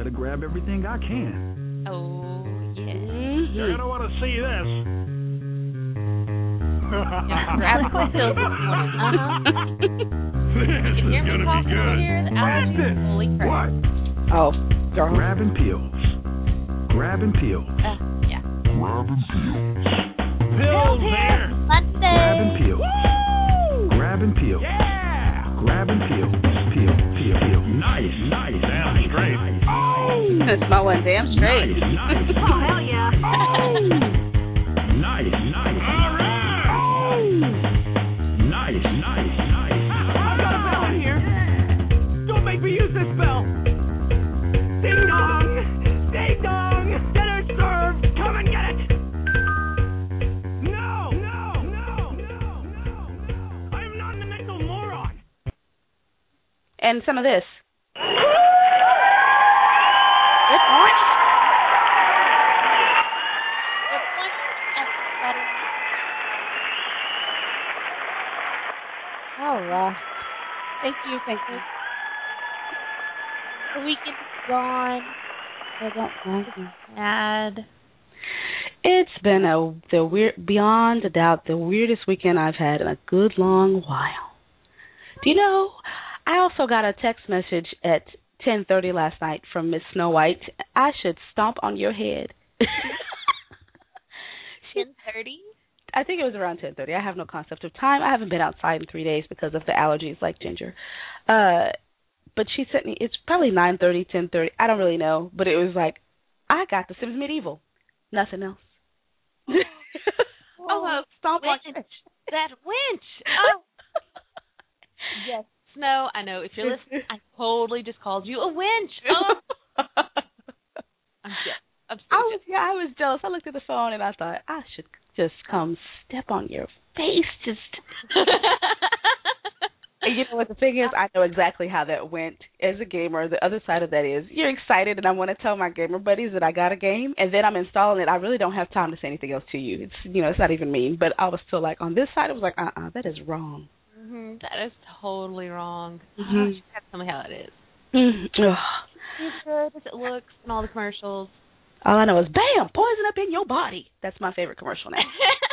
better grab everything I can. Oh, yeah. You're going to want to see this. Grab my pills this morning. This is going to be good. Holy crap. What? Oh, girl. Grabbing pills. Grabbing pills. Yeah. Grabbing pills. Pills here. Monday. Grabbing pills. Woo! Grabbing pills. Yeah. Grabbing pills. Pill. Nice. Damn straight. That's my one damn straight. Nice. Oh, hell yeah. Nice. All right. Nice. I've got a bell in here. Don't make me use this bell. Ding dong. Ding dong. Dinner's served. Come and get it. No. I am not an mental moron. And some of this. Good point. Oh, thank you. The weekend is gone. I don't like it. Sad. It's been beyond a doubt, the weirdest weekend I've had in a good long while. Do you know, I also got a text message at 10:30 last night from Miss Snow White. I should stomp on your head. 10:30? I think it was around 10:30. I have no concept of time. I haven't been outside in 3 days because of the allergies like Ginger. But she sent me, it's probably 9:30, 10:30. I don't really know. But it was like, I got The Sims Medieval. Nothing else. Stomp on your head. That winch. Oh. Yes. Snow, I know. If you're listening, I totally just called you a winch. Oh. I'm I was jealous. I looked at the phone and I thought, I should just come step on your face. And you know what the thing is? I know exactly how that went. As a gamer, the other side of that is you're excited, and I want to tell my gamer buddies that I got a game, and then I'm installing it. I really don't have time to say anything else to you. It's it's not even mean, but I was still like, on this side, it was like, that is wrong. Mm-hmm. That is totally wrong. Mm-hmm. You have to tell me how it is. Mm-hmm. As good as it looks in all the commercials. All I know is, bam, poison up in your body. That's my favorite commercial now.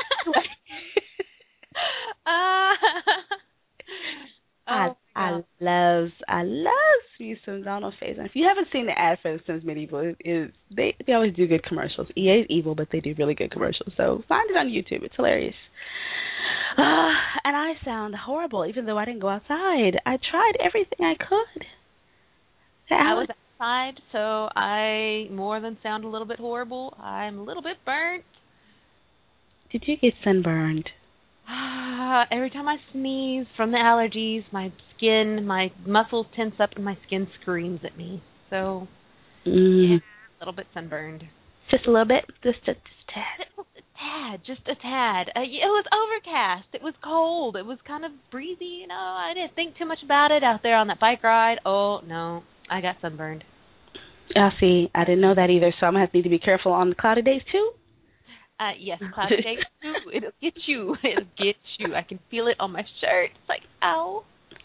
I love me some Donald Faison. If you haven't seen the ad for The Sims Medieval, they always do good commercials. EA is evil, but they do really good commercials. So find it on YouTube. It's hilarious. And I sound horrible, even though I didn't go outside. I tried everything I could. I was outside, so I more than sound a little bit horrible. I'm a little bit burnt. Did you get sunburned? Every time I sneeze from the allergies, my muscles tense up and my skin screams at me. So, yeah, a little bit sunburned. Just a little bit? Just a tad? Just a tad. It was overcast. It was cold. It was kind of breezy. I didn't think too much about it out there on that bike ride. Oh, no, I got sunburned. See, I didn't know that either, so I'm going to need to be careful on the cloudy days, too? Yes, cloudy days, too. It'll get you. I can feel it on my shirt. It's like, ow.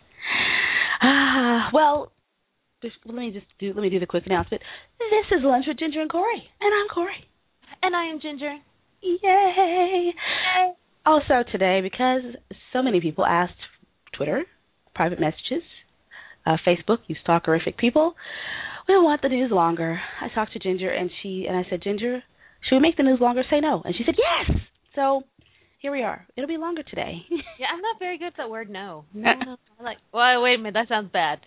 Well, let me do the quick announcement. This is Lunch with Ginger and Corey, and I'm Corey. And I am Ginger. Yay! Also today, because so many people asked Twitter, private messages, Facebook, you stalkerific people, we want the news longer. I talked to Ginger, and I said, Ginger, should we make the news longer? Say no. And she said, yes! So here we are. It'll be longer today. Yeah, I'm not very good at that word no. No. I'm like, well, wait a minute, that sounds bad.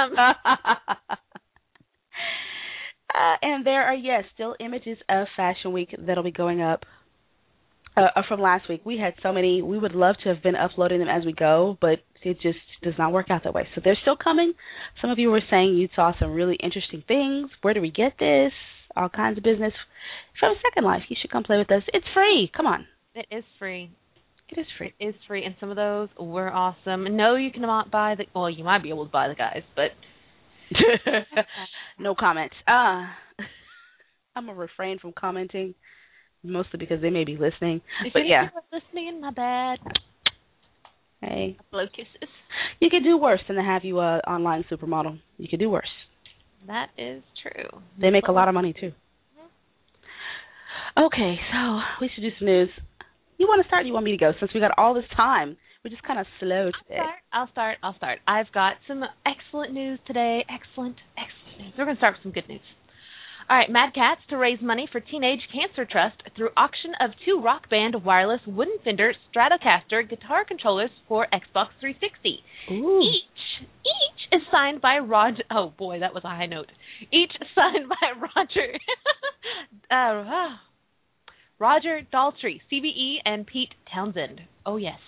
And there are, still images of Fashion Week that'll be going up from last week. We had so many. We would love to have been uploading them as we go, but it just does not work out that way. So they're still coming. Some of you were saying you saw some really interesting things. Where do we get this? All kinds of business. From Second Life, you should come play with us. It's free. Come on. It is free. It is free. It is free, and some of those were awesome. No, you cannot buy you might be able to buy the guys, but... No comments. I'm going to refrain from commenting, mostly because they may be listening. But yeah. If you're listening, my bad. Hey. Blow kisses. You could do worse than to have you online supermodel. You could do worse. That is true. They make a lot of money, too. Okay, so we should do some news. You want to start or you want me to go? Since we got all this time, we're just kind of slow today. I'll start. I've got some excellent news today. Excellent news. We're going to start with some good news. All right, Mad Catz to raise money for Teenage Cancer Trust through auction of 2 Rock Band wireless wooden Fender Stratocaster guitar controllers for Xbox 360. Ooh. Each is signed by Roger. Oh boy, that was a high note. Each signed by Roger Daltrey, CBE, and Pete Townsend. Oh yes.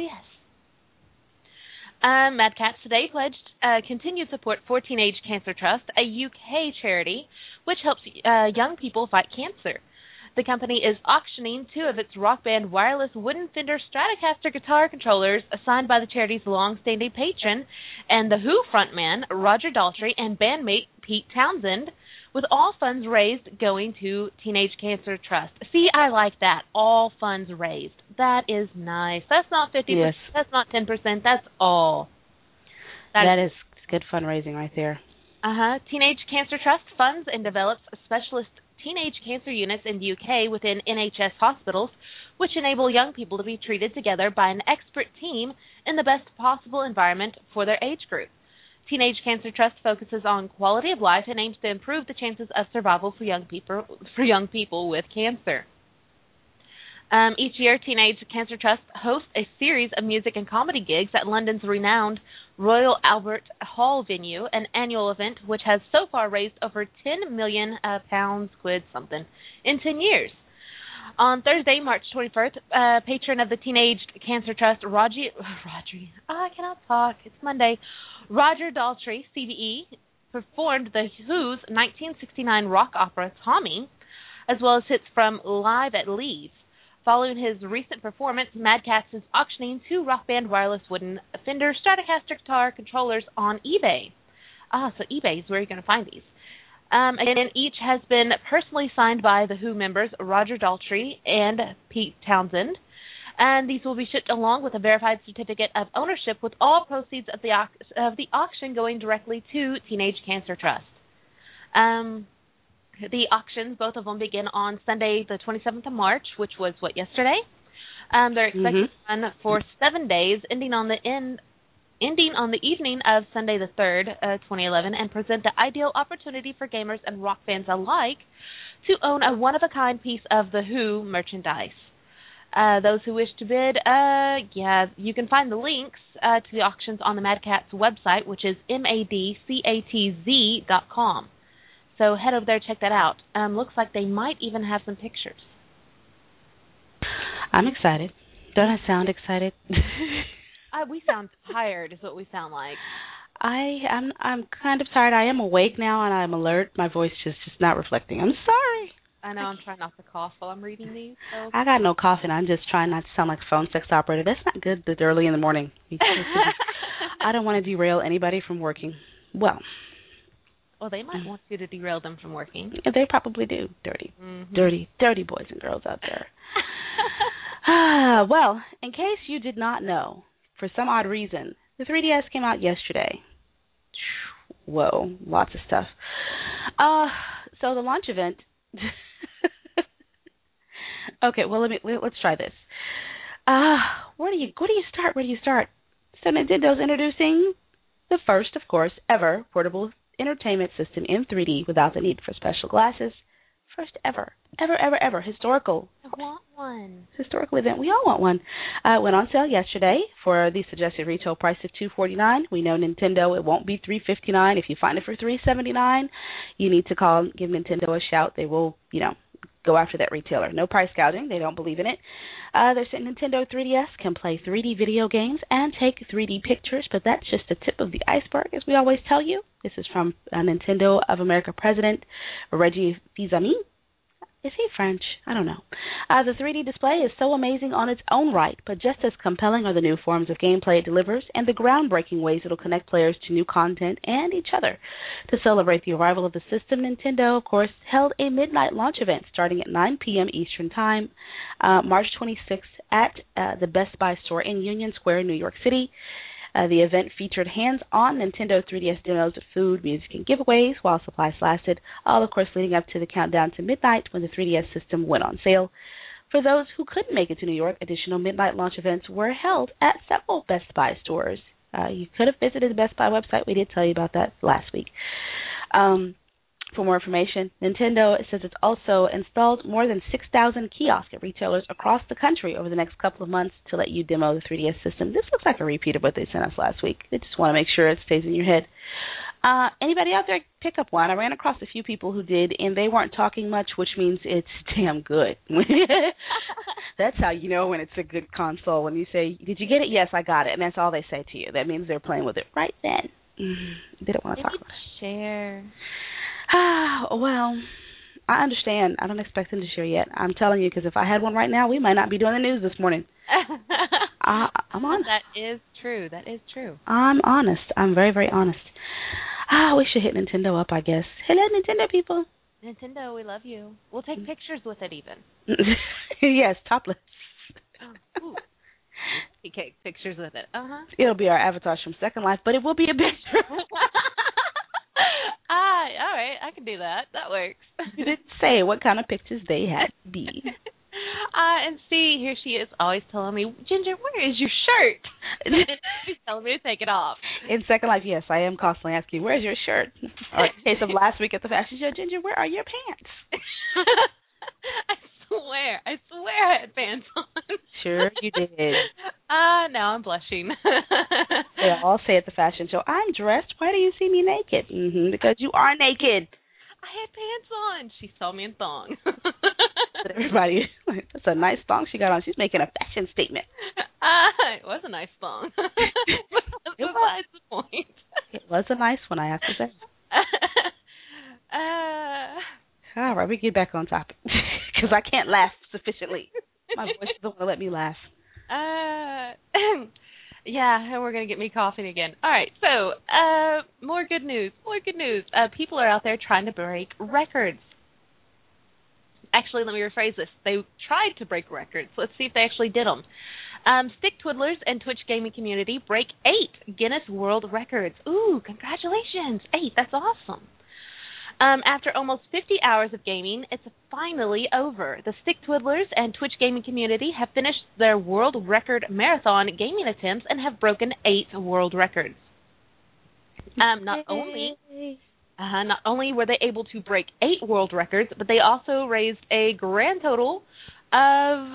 Mad Catz today pledged continued support for Teenage Cancer Trust, a UK charity which helps young people fight cancer. The company is auctioning 2 of its Rock Band wireless wooden Fender Stratocaster guitar controllers assigned by the charity's long-standing patron and the Who frontman Roger Daltrey and bandmate Pete Townsend, with all funds raised going to Teenage Cancer Trust. See, I like that. All funds raised. That is nice. That's not 50%. Yes. That's not 10%. That's all. That is good fundraising right there. Teenage Cancer Trust funds and develops specialist teenage cancer units in the UK within NHS hospitals, which enable young people to be treated together by an expert team in the best possible environment for their age group. Teenage Cancer Trust focuses on quality of life and aims to improve the chances of survival for young people with cancer. Each year, Teenage Cancer Trust hosts a series of music and comedy gigs at London's renowned Royal Albert Hall venue, an annual event which has so far raised over £10 million in 10 years. On Thursday, March 21st, patron of the Teenage Cancer Trust, Roger Daltrey, CBE, performed the Who's 1969 rock opera Tommy, as well as hits from Live at Leeds. Following his recent performance, Mad Catz is auctioning 2 Rock Band wireless wooden Fender Stratocaster guitar controllers on eBay. So eBay is where you're going to find these. Again, each has been personally signed by the Who members Roger Daltrey and Pete Townsend, and these will be shipped along with a verified certificate of ownership, with all proceeds of the auction going directly to Teenage Cancer Trust. The auctions, both of them, begin on Sunday, the 27th of March, which was, yesterday? They're expected to run for 7 days, ending on the evening of Sunday the 3rd, 2011, and present the ideal opportunity for gamers and rock fans alike to own a one-of-a-kind piece of the Who merchandise. Those who wish to bid, you can find the links to the auctions on the Mad Catz website, which is madcatz.com. So head over there, check that out. Looks like they might even have some pictures. I'm excited. Don't I sound excited? We sound tired is what we sound like. I'm kind of tired. I am awake now and I'm alert. My voice just not reflecting. I'm sorry. I know, I'm trying not to cough while I'm reading these. So. I got no coughing. I'm just trying not to sound like a phone sex operator. That's not good this early in the morning. I don't want to derail anybody from working. Well, they might want you to derail them from working. They probably do. Dirty boys and girls out there. Well, in case you did not know, for some odd reason, the 3DS came out yesterday. Whoa, lots of stuff. So the launch event. Okay, well let's try this. Where do you start? So Nintendo's introducing the first, of course, ever portable entertainment system in 3D without the need for special glasses. First ever. Historical. I want one. Historical event. We all want one. Went on sale yesterday for the suggested retail price of $249. We know Nintendo, it won't be $359. If you find it for $379, you need to give Nintendo a shout. They will, go after that retailer. No price gouging. They don't believe in it. They're saying Nintendo 3DS can play 3D video games and take 3D pictures, but that's just the tip of the iceberg, as we always tell you. This is from Nintendo of America President Reggie Fils-Aimé. Is he French? I don't know. The 3D display is so amazing on its own right, but just as compelling are the new forms of gameplay it delivers and the groundbreaking ways it will connect players to new content and each other. To celebrate the arrival of the system, Nintendo, of course, held a midnight launch event starting at 9 p.m. Eastern Time, March 26th at the Best Buy store in Union Square, New York City. The event featured hands-on Nintendo 3DS demos, food, music, and giveaways while supplies lasted, all, of course, leading up to the countdown to midnight when the 3DS system went on sale. For those who couldn't make it to New York, additional midnight launch events were held at several Best Buy stores. You could have visited the Best Buy website. We did tell you about that last week. For more information, Nintendo says it's also installed more than 6,000 kiosks at retailers across the country over the next couple of months to let you demo the 3DS system. This looks like a repeat of what they sent us last week. They just want to make sure it stays in your head. Anybody out there pick up one? I ran across a few people who did, and they weren't talking much, which means it's damn good. That's how you know when it's a good console. When you say, "Did you get it?" "Yes, I got it," and that's all they say to you. That means they're playing with it right then. They don't want to talk about it. Share. Well, I understand. I don't expect them to share yet. I'm telling you, because if I had one right now, we might not be doing the news this morning. I'm honest. That is true. That is true. I'm honest. I'm very, very honest. We should hit Nintendo up, I guess. Hello, Nintendo people. Nintendo, we love you. We'll take pictures with it even. Yes, topless. Ooh. You take pictures with it. It'll be our avatars from Second Life, but it will be a picture. All right, I can do that. That works. You didn't say what kind of pictures they had to be. And see, here she is always telling me, "Ginger, where is your shirt?" She's telling me to take it off. In Second Life, yes, I am constantly asking, "Where's your shirt?" Or in case of last week at the fashion show, "Ginger, where are your pants?" I swear I had pants on. Sure you did. Now I'm blushing. They all say at the fashion show, "I'm dressed. Why do you see me naked?" Because you are naked. I had pants on. She saw me in thong. But everybody, that's a nice thong she got on. She's making a fashion statement. It was a nice thong. But besides the point. It was a nice one, I have to say. All right, we get back on topic. Because I can't laugh sufficiently. My voice doesn't want to let me laugh. Yeah, we're going to get me coughing again. All right, so more good news. People are out there trying to break records. Actually, let me rephrase this. They tried to break records. Let's see if they actually did them. Stick Twiddlers and Twitch gaming community break 8 Guinness World Records. Ooh, congratulations. 8, that's awesome. After almost 50 hours of gaming, it's finally over. The Stick Twiddlers and Twitch gaming community have finished their world record marathon gaming attempts and have broken 8 world records. Not only were they able to break 8 world records, but they also raised a grand total of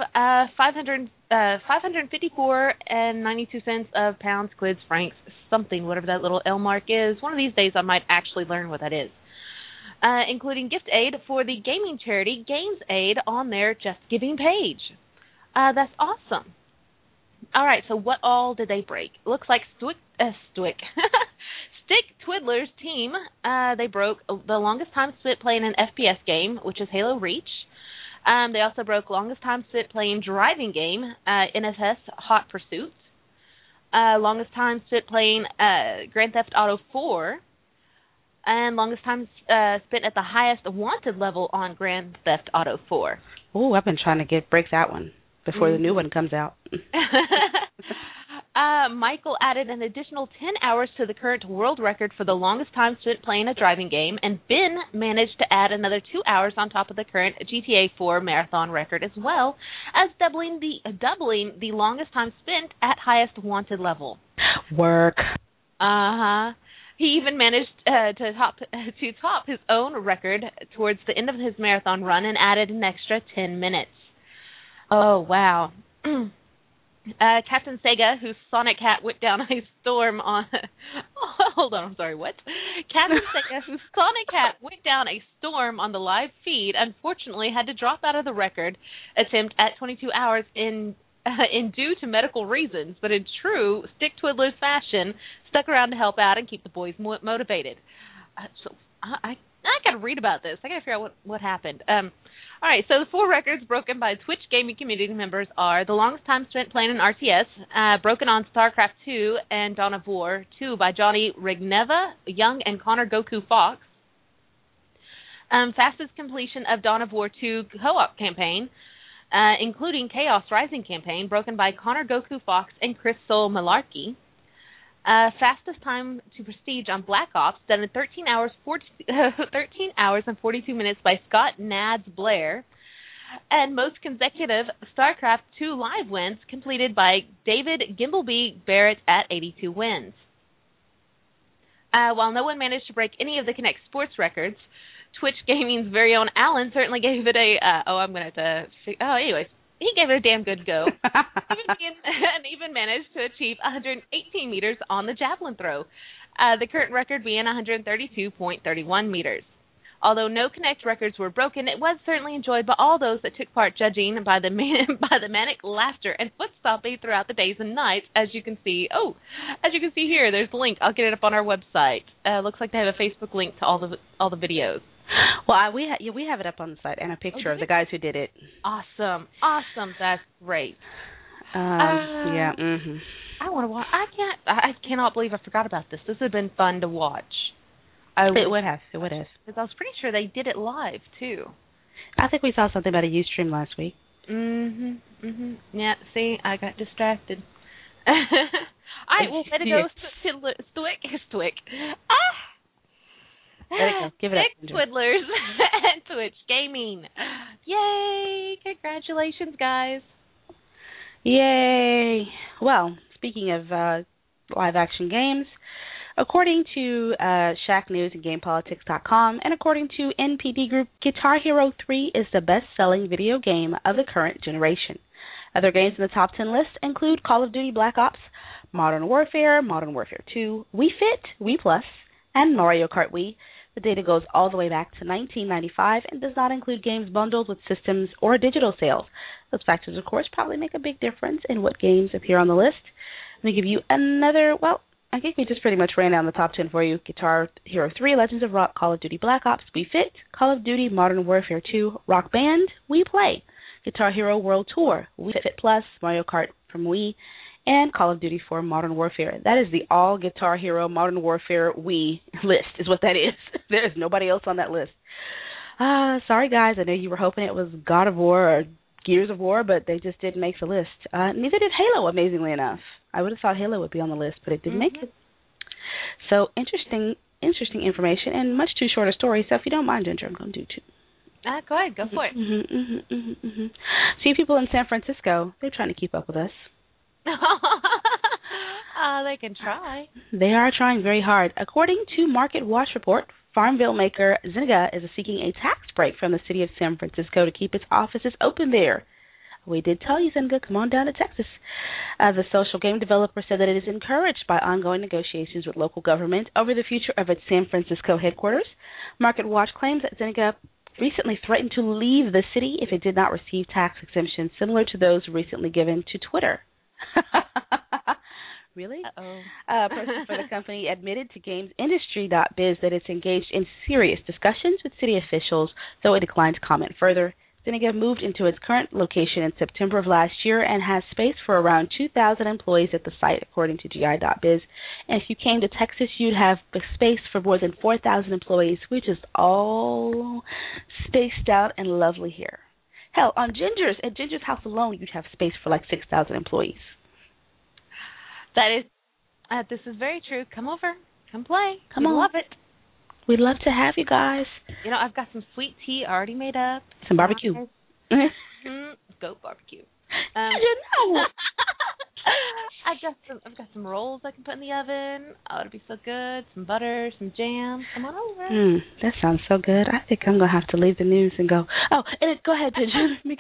554 and 92 cents of pounds, quids, francs, something, whatever that little L mark is. One of these days I might actually learn what that is. Including gift aid for the gaming charity Games Aid on their Just Giving page. That's awesome. All right, so what all did they break? Looks like Stick Twiddlers team, they broke the longest time spent playing an FPS game, which is Halo Reach. They also broke longest time spent playing driving game, NFS Hot Pursuit. Longest time spent playing Grand Theft Auto 4. And longest time spent at the highest wanted level on Grand Theft Auto 4. Oh, I've been trying to break that one before the new one comes out. Michael added an additional 10 hours to the current world record for the longest time spent playing a driving game, and Ben managed to add another 2 hours on top of the current GTA 4 marathon record, as well as doubling the longest time spent at highest wanted level. Work. He even managed to top his own record towards the end of his marathon run and added an extra 10 minutes. Oh, wow. Captain Sega, whose Sonic hat went down a storm on... hold on, I'm sorry, what? Captain Sega, whose Sonic hat went down a storm on the live feed, unfortunately had to drop out of the record attempt at 22 hours in due to medical reasons, but in true Stick Twiddlers fashion, stuck around to help out and keep the boys motivated. So I got to read about this. I got to figure out what happened. All right, so the 4 records broken by Twitch gaming community members are the longest time spent playing an RTS, broken on StarCraft 2 and Dawn of War 2 by Johnny Rigneva, Young, and Connor Goku Fox. Fastest completion of Dawn of War 2 co-op campaign, including Chaos Rising campaign, broken by Connor Goku Fox and Chris Soul Malarkey. Fastest time to prestige on Black Ops, done in 13 hours and 42 minutes by Scott Nads Blair. And most consecutive StarCraft 2 live wins completed by David Gimbleby Barrett at 82 wins. While no one managed to break any of the Kinect sports records, Twitch Gaming's very own Alan certainly gave it a, anyways, he gave it a damn good go. And even managed to achieve 118 meters on the javelin throw, the current record being 132.31 meters. Although no Kinect records were broken, it was certainly enjoyed by all those that took part, judging by the manic laughter and foot stomping throughout the days and nights. As you can see here, there's a link. I'll get it up on our website. Looks like they have a Facebook link to all the videos. Well, we have it up on the site and a picture of the guys who did it. Awesome. That's great. Yeah. Mm-hmm. I want to watch. I cannot believe I forgot about this. This has been fun to watch. It would have. Because I was pretty sure they did it live too. I think we saw something about a Ustream last week. Yeah. See, I got distracted. All right. Well, better go Stoic. Give it up. Twiddlers and Twitch Gaming. Yay! Congratulations, guys. Yay! Well, speaking of live action games, according to Shack News and GamePolitics.com, and according to NPD Group, Guitar Hero 3 is the best-selling video game of the current generation. Other games in the top 10 list include Call of Duty Black Ops, Modern Warfare 2, Wii Fit, Wii Plus, and Mario Kart Wii. The data goes all the way back to 1995 and does not include games bundled with systems or digital sales. Those factors, of course, probably make a big difference in what games appear on the list. Let me give you another, I think we just pretty much ran down the top 10 for you. Guitar Hero 3, Legends of Rock, Call of Duty Black Ops, Wii Fit, Call of Duty Modern Warfare 2, Rock Band, Wii Play, Guitar Hero World Tour, Wii Fit Plus, Mario Kart from Wii, and Call of Duty 4 Modern Warfare. That is the all Guitar Hero Modern Warfare Wii list is what that is. There is nobody else on that list. Sorry, guys. I know you were hoping it was God of War or Gears of War, but they just didn't make the list. Neither did Halo, amazingly enough. I would have thought Halo would be on the list, but it didn't make it. So interesting information and much too short a story. So if you don't mind, Ginger, I'm going to do two. Go ahead. Go for it. See, people in San Francisco, they're trying to keep up with us. They can try. They are trying very hard. According to Market Watch report, Farmville maker Zynga is seeking a tax break from the city of San Francisco to keep its offices open there. We did tell you, Zynga, come on down to Texas. The social game developer said that it is encouraged by ongoing negotiations with local government over the future of its San Francisco headquarters. Market Watch claims that Zynga recently threatened to leave the city if it did not receive tax exemptions similar to those recently given to Twitter. Really? A person for the company admitted to GamesIndustry.biz that it's engaged in serious discussions with city officials, though it declined to comment further. Zynga moved into its current location in September of last year and has space for around 2,000 employees at the site, according to GI.biz. And if you came to Texas, you'd have space for more than 4,000 employees, which is all spaced out and lovely here. Hell, at Ginger's house alone, you'd have space for like 6,000 employees. This is very true. Come over. Come play. Come on. Love it. We'd love to have you guys. You know, I've got some sweet tea already made up. Some barbecue. Go barbecue. I've got some rolls I can put in the oven. Oh, it'll be so good. Some butter, some jam. Come on over. That sounds so good. I think I'm gonna have to leave the news and go. Oh, and go ahead, Ginger.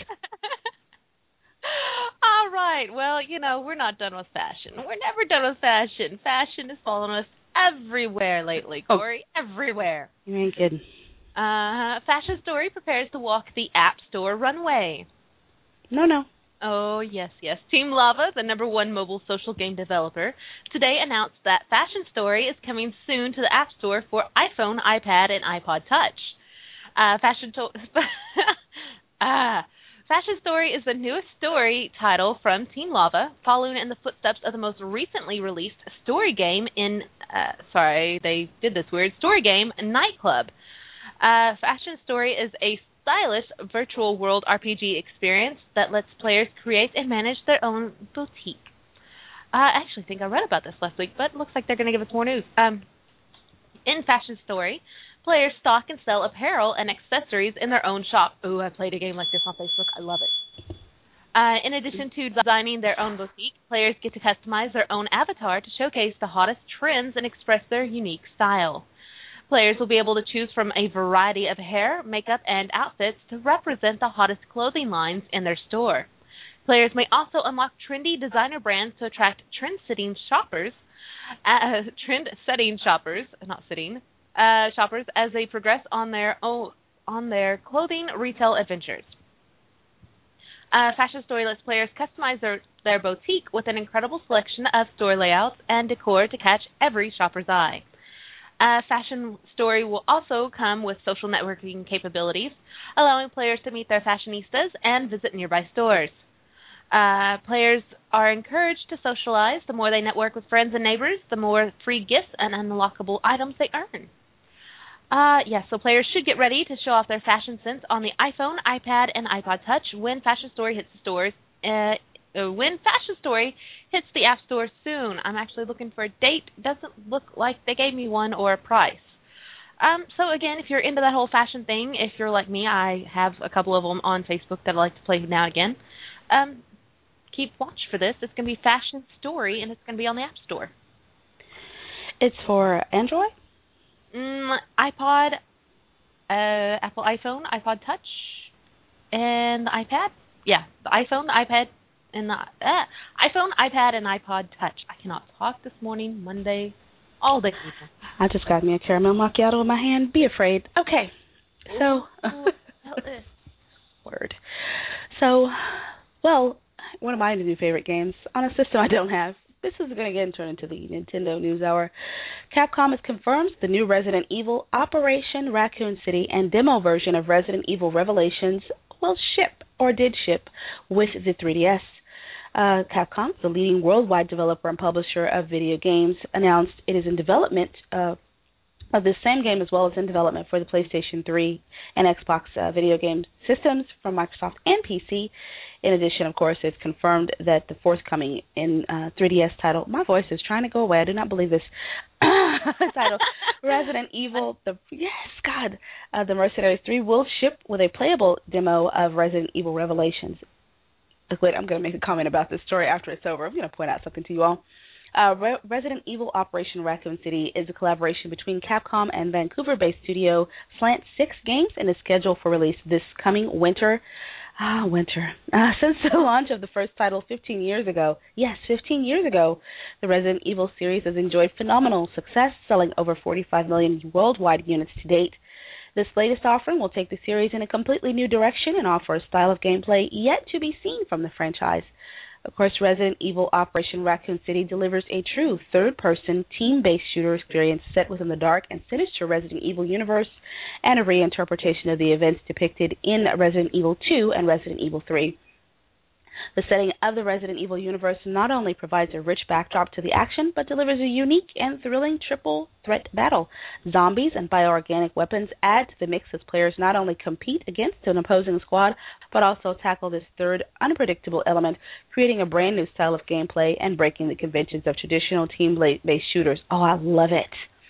All right. Well, you know, we're not done with fashion. We're never done with fashion. Fashion is following us everywhere lately, Corey. Everywhere. You ain't kidding. Fashion Story prepares to walk the App Store runway. No. Oh, yes. Team Lava, the #1 mobile social game developer, today announced that Fashion Story is coming soon to the App Store for iPhone, iPad, and iPod Touch. Fashion Story is the newest story title from Team Lava, following in the footsteps of the most recently released story game story game Nightclub. Fashion Story is a stylish virtual world RPG experience that lets players create and manage their own boutique. I actually think I read about this last week, but it looks like they're going to give us more news. In Fashion Story, players stock and sell apparel and accessories in their own shop. Ooh, I played a game like this on Facebook. I love it. In addition to designing their own boutique, players get to customize their own avatar to showcase the hottest trends and express their unique style. Players will be able to choose from a variety of hair, makeup, and outfits to represent the hottest clothing lines in their store. Players may also unlock trendy designer brands to attract trend-setting shoppers as they progress on their clothing retail adventures. Fashion Story lets players customize their boutique with an incredible selection of store layouts and decor to catch every shopper's eye. Fashion Story will also come with social networking capabilities, allowing players to meet their fashionistas and visit nearby stores. Players are encouraged to socialize. The more they network with friends and neighbors, the more free gifts and unlockable items they earn. So players should get ready to show off their fashion sense on the iPhone, iPad, and iPod Touch when Fashion Story hits the stores. When Fashion Story hits the App Store soon. I'm actually looking for a date. Doesn't look like they gave me one or a price. So again, if you're into that whole fashion thing, if you're like me, I have a couple of them on Facebook that I like to play now and again. Keep watch for this. It's going to be Fashion Story, and it's going to be on the App Store. It's for Android? iPod, Apple iPhone, iPod Touch, and the iPad. Yeah, the iPhone, the iPad, and the iPhone, iPad, and iPod Touch. I cannot talk this morning, Monday, all day. I just got me a caramel macchiato in my hand. Be afraid. Okay. So, word. So, well, one of my new favorite games on a system I don't have. This is going to get turned into the Nintendo News Hour. Capcom has confirmed the new Resident Evil Operation Raccoon City and demo version of Resident Evil Revelations will ship, or did ship, with the 3DS. Capcom, the leading worldwide developer and publisher of video games, announced it is in development of this same game as well as in development for the PlayStation 3 and Xbox video game systems from Microsoft and PC. In addition, of course, it's confirmed that the forthcoming 3DS title, my voice is trying to go away, I do not believe this, title, Resident Evil, the Mercenaries 3 will ship with a playable demo of Resident Evil Revelations. Wait, I'm going to make a comment about this story after it's over. I'm going to point out something to you all. Resident Evil Operation Raccoon City is a collaboration between Capcom and Vancouver-based studio Slant 6 Games and is scheduled for release this coming winter. Since the launch of the first title 15 years ago, the Resident Evil series has enjoyed phenomenal success, selling over 45 million worldwide units to date. This latest offering will take the series in a completely new direction and offer a style of gameplay yet to be seen from the franchise. Of course, Resident Evil Operation Raccoon City delivers a true third-person, team-based shooter experience set within the dark and sinister Resident Evil universe and a reinterpretation of the events depicted in Resident Evil 2 and Resident Evil 3. The setting of the Resident Evil universe not only provides a rich backdrop to the action, but delivers a unique and thrilling triple-threat battle. Zombies and bioorganic weapons add to the mix as players not only compete against an opposing squad, but also tackle this third, unpredictable element, creating a brand new style of gameplay and breaking the conventions of traditional team-based shooters. Oh, I love it.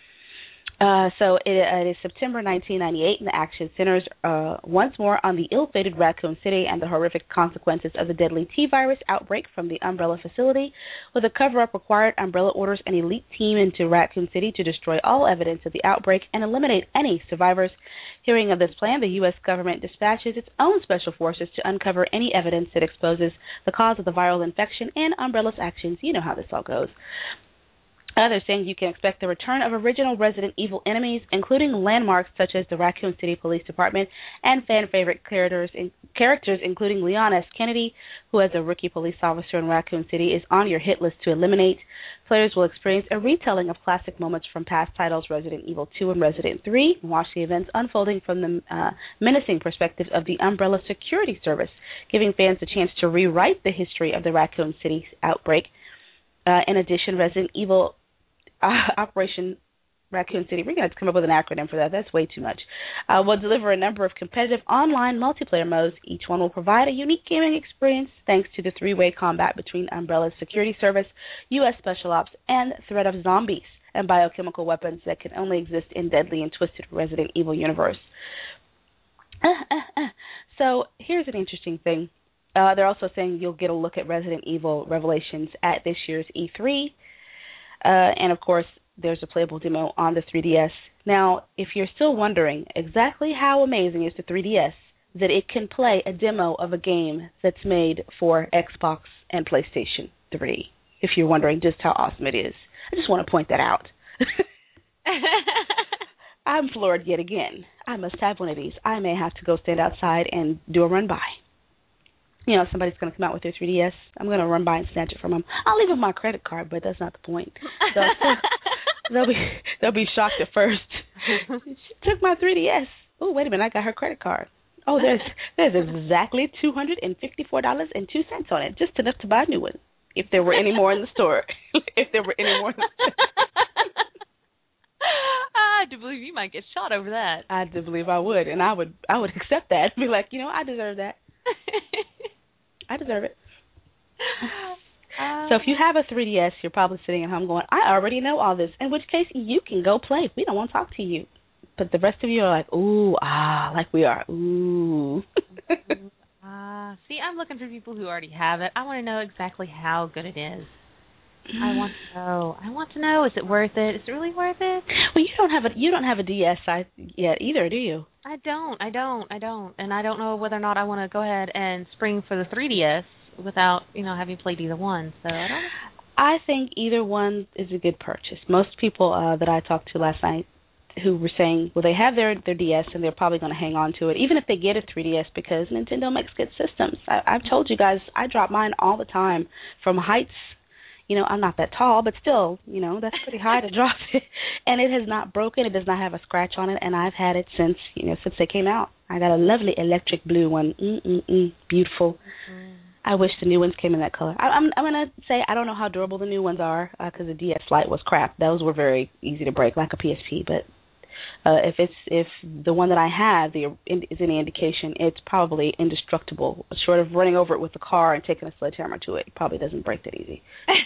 So it is September 1998, and the action centers once more on the ill-fated Raccoon City and the horrific consequences of the deadly T-virus outbreak from the Umbrella facility. With a cover-up required, Umbrella orders an elite team into Raccoon City to destroy all evidence of the outbreak and eliminate any survivors. Hearing of this plan, the U.S. government dispatches its own special forces to uncover any evidence that exposes the cause of the viral infection and Umbrella's actions. You know how this all goes. Others saying you can expect the return of original Resident Evil enemies, including landmarks such as the Raccoon City Police Department and fan-favorite characters including Leon S. Kennedy, who as a rookie police officer in Raccoon City is on your hit list to eliminate. Players will experience a retelling of classic moments from past titles Resident Evil 2 and Resident 3 and watch the events unfolding from the menacing perspective of the Umbrella Security Service, giving fans a chance to rewrite the history of the Raccoon City outbreak. In addition, Resident Evil Operation Raccoon City. We're going to have to come up with an acronym for that. That's way too much. Will deliver a number of competitive online multiplayer modes. Each one will provide a unique gaming experience thanks to the three-way combat between Umbrella's security service, U.S. Special Ops, and threat of zombies and biochemical weapons that can only exist in deadly and twisted Resident Evil universe. So here's an interesting thing. They're also saying you'll get a look at Resident Evil Revelations at this year's E3. And, of course, there's a playable demo on the 3DS. Now, if you're still wondering exactly how amazing is the 3DS that it can play a demo of a game that's made for Xbox and PlayStation 3, if you're wondering just how awesome it is, I just want to point that out. I'm floored yet again. I must have one of these. I may have to go stand outside and do a run-by. You know, somebody's going to come out with their 3DS. I'm going to run by and snatch it from them. I'll leave them my credit card, but that's not the point. So, they'll be shocked at first. She took my 3DS. Oh, wait a minute, I got her credit card. Oh, there's exactly $254.02 on it, just enough to buy a new one. If there were any more in the store. If there were any more in the store. I do believe you might get shot over that. I do believe I would, and I would accept that. Be like, I deserve that. I deserve it. So if you have a 3DS, you're probably sitting at home going, I already know all this, in which case you can go play. We don't want to talk to you. But the rest of you are like, ooh, like we are. Ooh. See, I'm looking for people who already have it. I want to know exactly how good it is. I want to know. Is it worth it? Is it really worth it? Well, you don't have a DS yet either, do you? I don't. And I don't know whether or not I want to go ahead and spring for the 3DS without, having played either one. So I don't know. I think either one is a good purchase. Most people that I talked to last night who were saying, well, they have their DS and they're probably going to hang on to it, even if they get a 3DS, because Nintendo makes good systems. I've told you guys, I drop mine all the time from heights. I'm not that tall, but still, that's pretty high to drop it. And it has not broken. It does not have a scratch on it, and I've had it since they came out. I got a lovely electric blue one. Beautiful. Mm-hmm. I wish the new ones came in that color. I'm going to say I don't know how durable the new ones are because the DS Lite was crap. Those were very easy to break, like a PSP. But if the one that I have is any indication, it's probably indestructible. Short of running over it with a car and taking a sledgehammer to it, it probably doesn't break that easy.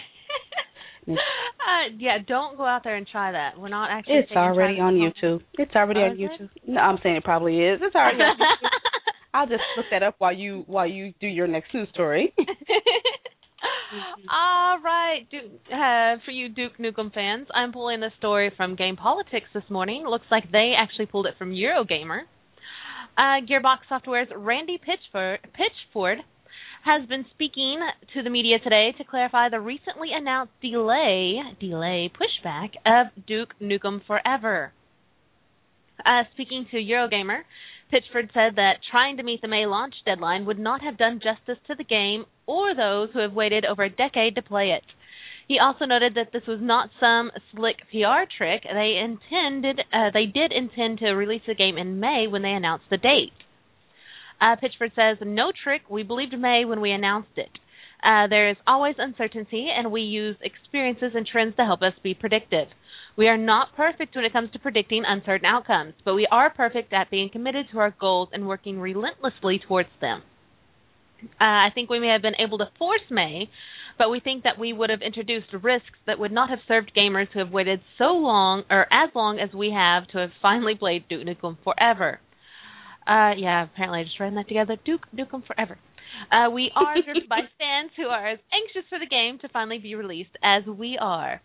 Don't go out there and try that. We're not actually. It's already on YouTube. It's already on YouTube. No, I'm saying it probably is. It's already on YouTube. I'll just look that up while you do your next news story. All right, for you Duke Nukem fans, I'm pulling the story from Game Politics this morning. Looks like they actually pulled it from Eurogamer. Gearbox Software's Randy Pitchford has been speaking to the media today to clarify the recently announced pushback of Duke Nukem Forever. Speaking to Eurogamer, Pitchford said that trying to meet the May launch deadline would not have done justice to the game or those who have waited over a decade to play it. He also noted that this was not some slick PR trick. They did intend to release the game in May when they announced the date. Pitchford says, no trick, we believed May when we announced it. There is always uncertainty, and we use experiences and trends to help us be predictive. We are not perfect when it comes to predicting uncertain outcomes, but we are perfect at being committed to our goals and working relentlessly towards them. I think we may have been able to force May, but we think that we would have introduced risks that would not have served gamers who have waited so long, or as long as we have, to have finally played Duke Nukem Forever. Apparently I just ran that together. Duke Nukem Forever. We are driven by fans who are as anxious for the game to finally be released as we are.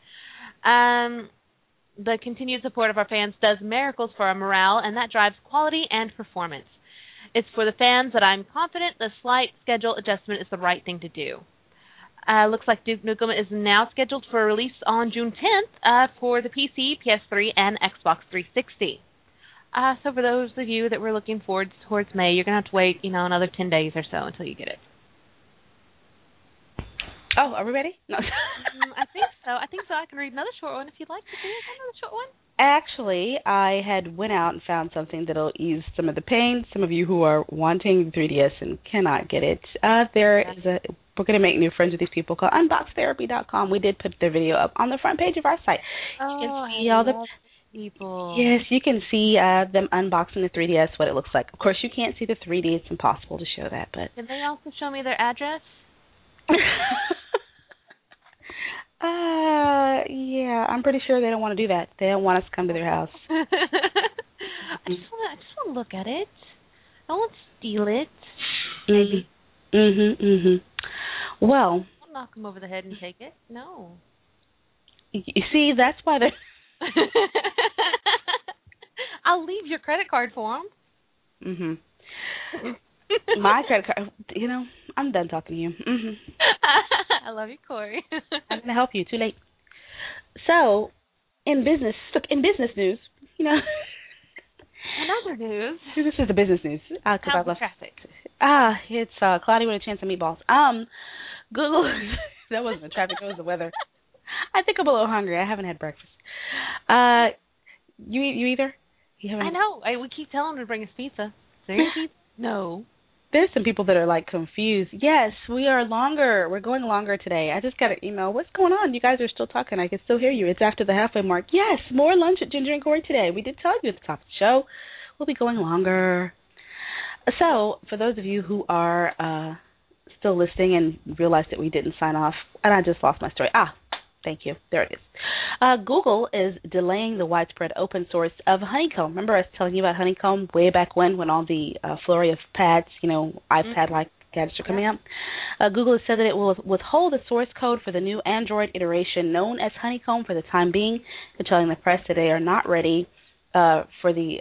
The continued support of our fans does miracles for our morale, and that drives quality and performance. It's for the fans that I'm confident the slight schedule adjustment is the right thing to do. Looks like Duke Nukem is now scheduled for release on June 10th for the PC, PS3, and Xbox 360. So for those of you that were looking forward towards May, you're going to have to wait, another 10 days or so until you get it. Oh, are we ready? No. I think so. I can read another short one if you'd like to see another short one. Actually, I had went out and found something that'll ease some of the pain. Some of you who are wanting 3DS and cannot get it, we're going to make new friends with these people called UnboxTherapy.com. We did put their video up on the front page of our site. You can see all the people. Yes, you can see them unboxing the 3DS, what it looks like. Of course, you can't see the 3D. It's impossible to show that, but... Can they also show me their address? Yeah, I'm pretty sure they don't want to do that. They don't want us to come to their house. I just want to look at it. I won't steal it. Maybe. Well... I'll knock them over the head and take it. No. You see, that's why they're... I'll leave your credit card for them. My credit card, I'm done talking to you. I love you, Corey. I'm going to help you. Too late. So, in business news, In other news. This is the business news. How's the traffic? It's cloudy with a chance of meatballs. Google, that wasn't the traffic, that was the weather. I think I'm a little hungry. I haven't had breakfast. You either? I know. We keep telling them to bring us pizza. Seriously? No. There's some people that are confused. Yes, we are longer. We're going longer today. I just got an email. What's going on? You guys are still talking. I can still hear you. It's after the halfway mark. Yes, more lunch at Ginger and Corey today. We did tell you at the top of the show. We'll be going longer. So, for those of you who are still listening and realize that we didn't sign off, and I just lost my story. Thank you. There it is. Google is delaying the widespread open source of Honeycomb. Remember I was telling you about Honeycomb way back when all the flurry of pads, iPad-like gadgets are coming out? Google has said that it will withhold the source code for the new Android iteration known as Honeycomb for the time being, and telling the press that they are not ready for the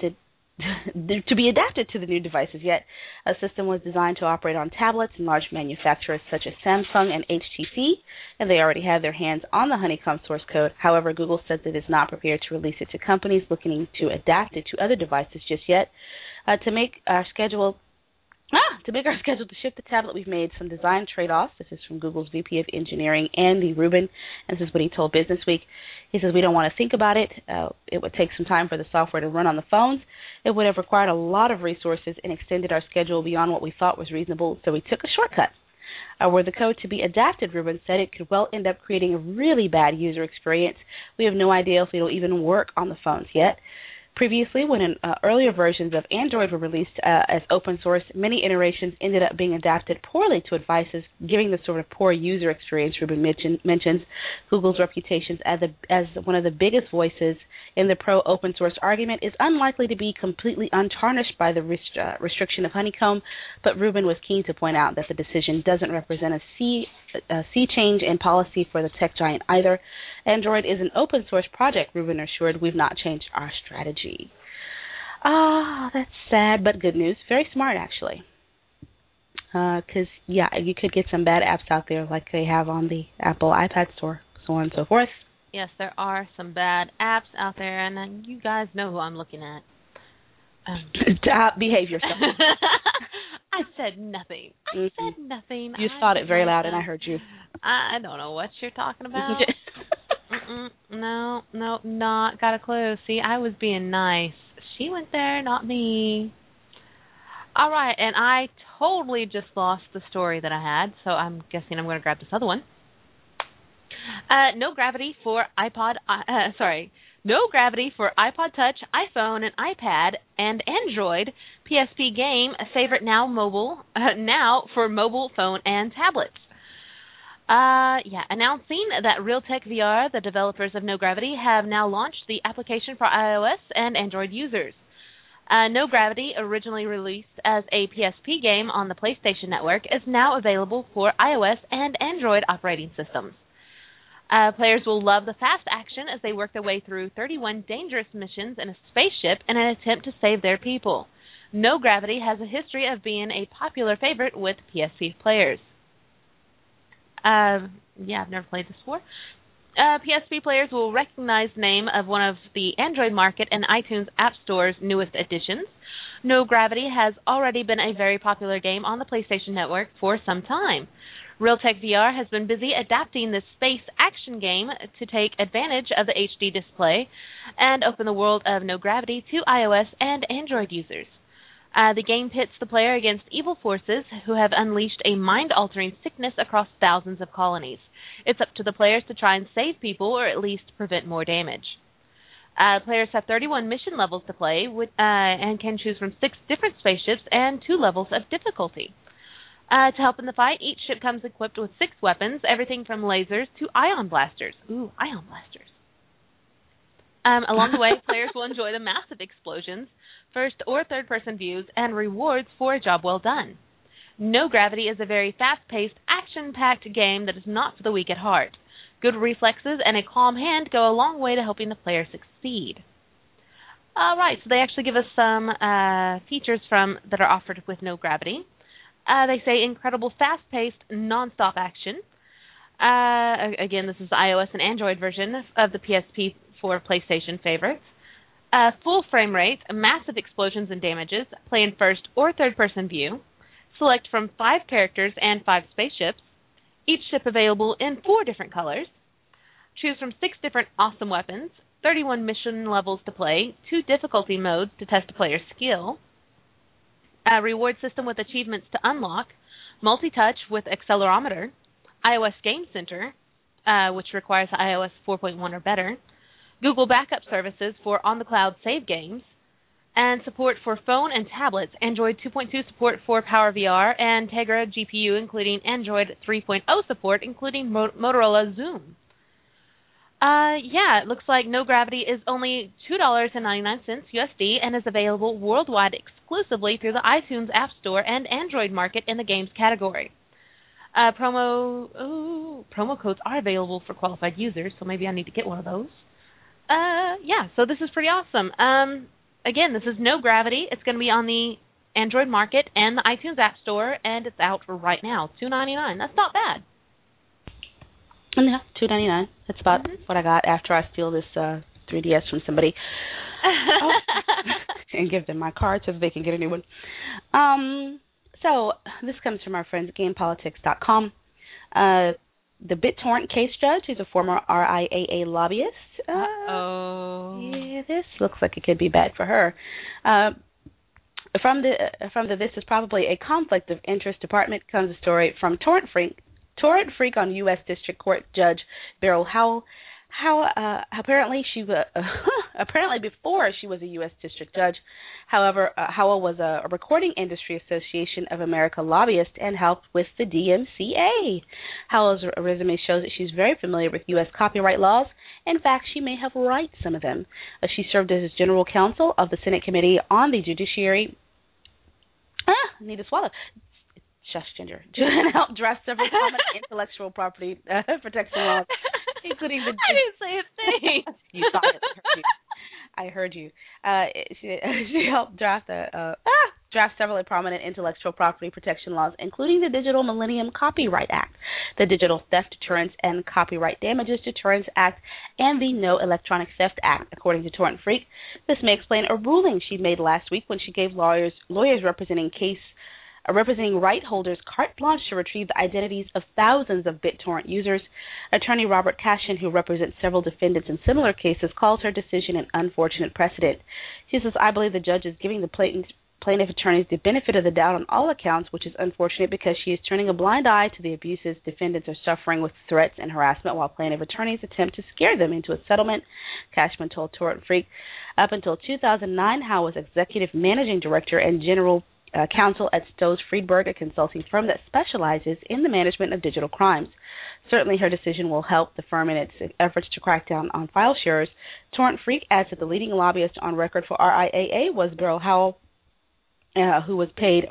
to be adapted to the new devices yet. A system was designed to operate on tablets and large manufacturers such as Samsung and HTC, and they already have their hands on the Honeycomb source code. However, Google says it is not prepared to release it to companies looking to adapt it to other devices just yet. To make our schedule to ship the tablet, we've made some design trade-offs. This is from Google's VP of Engineering, Andy Rubin, and this is what he told Business Week. He says, we don't want to think about it. It would take some time for the software to run on the phones. It would have required a lot of resources and extended our schedule beyond what we thought was reasonable, so we took a shortcut. Were the code to be adapted, Rubin said, it could well end up creating a really bad user experience. We have no idea if it will even work on the phones yet. Previously, when earlier versions of Android were released as open source, many iterations ended up being adapted poorly to devices, giving the sort of poor user experience Rubin mentions. Google's reputation as one of the biggest voices in the pro-open source argument is unlikely to be completely untarnished by the restriction of Honeycomb, but Rubin was keen to point out that the decision doesn't represent a sea change in policy for the tech giant either. Android is an open source project, Rubin assured. We've not changed our strategy. That's sad, but good news. Very smart, actually. Because, you could get some bad apps out there like they have on the Apple iPad store, so on and so forth. Yes, there are some bad apps out there, and you guys know who I'm looking at. Behave yourself. I said nothing. I said nothing. You thought it very loud, and I heard you. I don't know what you're talking about. No, not got a clue. See, I was being nice. She went there, not me. All right, and I totally just lost the story that I had, so I'm guessing I'm going to grab this other one. No gravity for iPod Touch, iPhone, and iPad, and Android PSP game favorite now for mobile phone and tablets. Announcing that Realtek VR, the developers of No Gravity, have now launched the application for iOS and Android users. No Gravity, originally released as a PSP game on the PlayStation Network, is now available for iOS and Android operating systems. Players will love the fast action as they work their way through 31 dangerous missions in a spaceship in an attempt to save their people. No Gravity has a history of being a popular favorite with PSP players. I've never played this before. PSP players will recognize the name of one of the Android market and iTunes App Store's newest additions. No Gravity has already been a very popular game on the PlayStation Network for some time. Realtek VR has been busy adapting this space action game to take advantage of the HD display and open the world of No Gravity to iOS and Android users. The game pits the player against evil forces who have unleashed a mind-altering sickness across thousands of colonies. It's up to the players to try and save people or at least prevent more damage. Players have 31 mission levels to play and can choose from 6 different spaceships and 2 levels of difficulty. To help in the fight, each ship comes equipped with 6 weapons, everything from lasers to ion blasters. Ooh, ion blasters. Along the way, players will enjoy the massive explosions, first or third-person views, and rewards for a job well done. No Gravity is a very fast-paced, action-packed game that is not for the weak at heart. Good reflexes and a calm hand go a long way to helping the player succeed. All right, so they actually give us some features that are offered with No Gravity. They say incredible fast-paced, non-stop action. Again, this is the iOS and Android version of the PSP for PlayStation favorites. Full frame rate, massive explosions and damages, play in first or third-person view. Select from 5 characters and 5 spaceships, each ship available in 4 different colors. Choose from 6 different awesome weapons, 31 mission levels to play, 2 difficulty modes to test a player's skill. A reward system with achievements to unlock, multi-touch with accelerometer, iOS Game Center, which requires iOS 4.1 or better, Google Backup services for on-the-cloud save games, and support for phone and tablets, Android 2.2 support for PowerVR, and Tegra GPU, including Android 3.0 support, including Motorola Zoom. It looks like No Gravity is only $2.99 USD and is available worldwide exclusively through the iTunes App Store and Android market in the games category. Promo codes are available for qualified users, so maybe I need to get one of those. So this is pretty awesome. Again, this is No Gravity. It's going to be on the Android market and the iTunes App Store, and it's out right now, $2.99. That's not bad. Yeah, $2.99. That's about what I got after I steal this 3DS from somebody and give them my card so that they can get a new one. So this comes from our friends at GamePolitics.com. The BitTorrent case judge is a former RIAA lobbyist. Yeah, this looks like it could be bad for her. From the This is probably a conflict of interest department comes a story from Torrent Freak on U.S. District Court Judge Beryl Howell. Apparently before she was a U.S. District Judge. However, Howell was a Recording Industry Association of America lobbyist and helped with the DMCA. Howell's resume shows that she's very familiar with U.S. copyright laws. In fact, she may have written some of them. She served as general counsel of the Senate Committee on the Judiciary. I need to swallow. Shush, Ginger. And helped draft several common intellectual property protection laws, including the... I didn't say a thing. You thought it. I heard you. She helped draft several prominent intellectual property protection laws, including the Digital Millennium Copyright Act, the Digital Theft Deterrence and Copyright Damages Deterrence Act, and the No Electronic Theft Act, according to Torrent Freak. This may explain a ruling she made last week when she gave lawyers representing right holders carte blanche to retrieve the identities of thousands of BitTorrent users. Attorney Robert Cashin, who represents several defendants in similar cases, calls her decision an unfortunate precedent. He says, I believe the judge is giving the plaintiff attorneys the benefit of the doubt on all accounts, which is unfortunate because she is turning a blind eye to the abuses defendants are suffering with threats and harassment while plaintiff attorneys attempt to scare them into a settlement. Cashman told Torrent Freak. Up until 2009, Howe was executive managing director and general counsel at Stowe Friedberg, a consulting firm that specializes in the management of digital crimes. Certainly her decision will help the firm in its efforts to crack down on file sharers. Torrent Freak adds that the leading lobbyist on record for RIAA was Beryl Howell, who was paid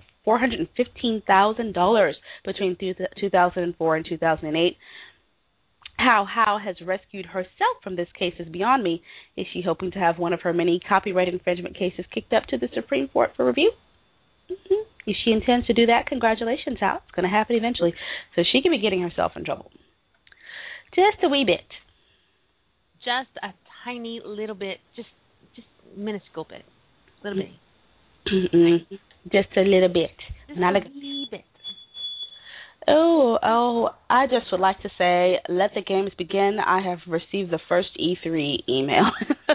$415,000 between 2004 and 2008. How Howe has rescued herself from this case is beyond me. Is she hoping to have one of her many copyright infringement cases kicked up to the Supreme Court for review? Mm-hmm. If she intends to do that, congratulations, Hal. It's going to happen eventually. So she can be getting herself in trouble. Just a wee bit. Just a tiny little bit. Just minuscule bit. Little bit. Mm-hmm. Just a little bit. Just not a wee bit. Oh, I just would like to say, let the games begin. I have received the first E3 email.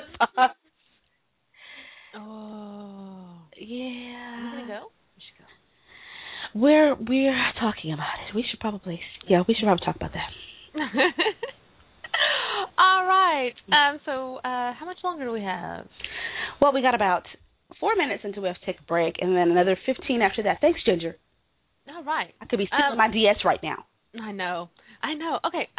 Yeah. You gonna go? We should go. We're talking about it. We should probably talk about that. All right. So how much longer do we have? Well, we got about 4 minutes until we have to take a break, and then another 15 after that. Thanks, Ginger. All right. I could be sitting on my DS right now. I know. Okay.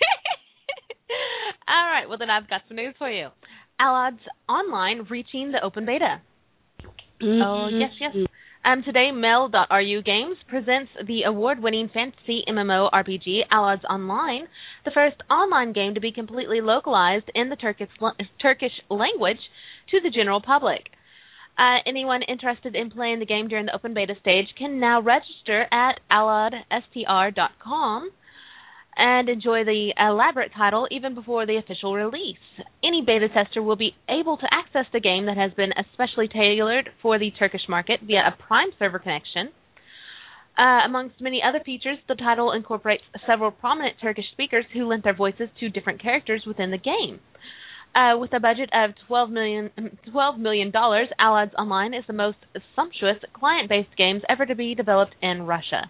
All right. Well, then I've got some news for you. Allods Online reaching the open beta. Mm-hmm. Oh, yes. Today, Mel.ru Games presents the award-winning fantasy MMORPG Allods Online, the first online game to be completely localized in the Turkish language to the general public. Anyone interested in playing the game during the open beta stage can now register at allodstr.com and enjoy the elaborate title even before the official release. Any beta tester will be able to access the game that has been especially tailored for the Turkish market via a Prime server connection. Amongst many other features, the title incorporates several prominent Turkish speakers who lent their voices to different characters within the game. With a budget of $12 million, Allods Online is the most sumptuous client-based games ever to be developed in Russia.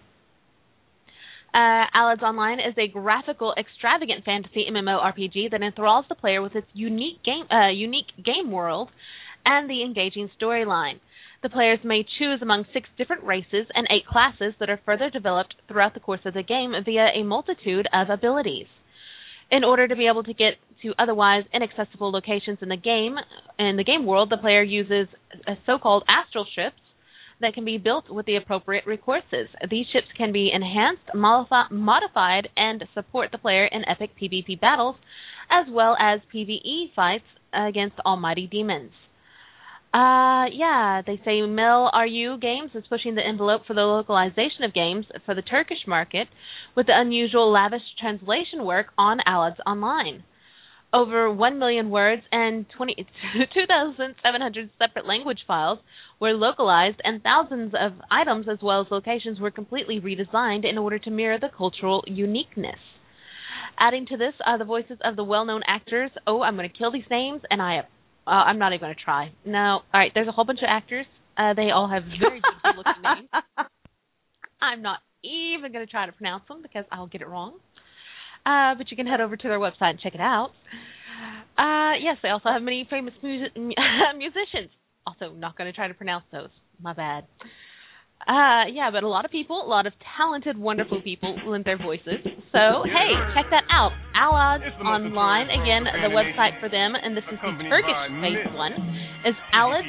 Allods Online is a graphical, extravagant fantasy MMORPG that enthralls the player with its unique game world and the engaging storyline. The players may choose among 6 different races and 8 classes that are further developed throughout the course of the game via a multitude of abilities. In order to be able to get to otherwise inaccessible locations in the game world, the player uses so-called astral ships that can be built with the appropriate resources. These ships can be enhanced, modified, and support the player in epic PvP battles, as well as PvE fights against almighty demons. They say Mel.ru Games is pushing the envelope for the localization of games for the Turkish market with the unusual lavish translation work on Allods Online. Over 1 million words and 2,700 separate language files were localized, and thousands of items as well as locations were completely redesigned in order to mirror the cultural uniqueness. Adding to this are the voices of the well-known actors. Oh, I'm going to kill these names, and I'm not even going to try. No. All right, there's a whole bunch of actors. They all have very good-looking names. I'm not even going to try to pronounce them because I'll get it wrong. But you can head over to their website and check it out. Yes, they also have many famous musicians. Also, not going to try to pronounce those. My bad. But a lot of talented, wonderful people lent their voices. So, hey, check that out. Allods Online. Again, the website for them, and this is the Turkish-based one, is Allod,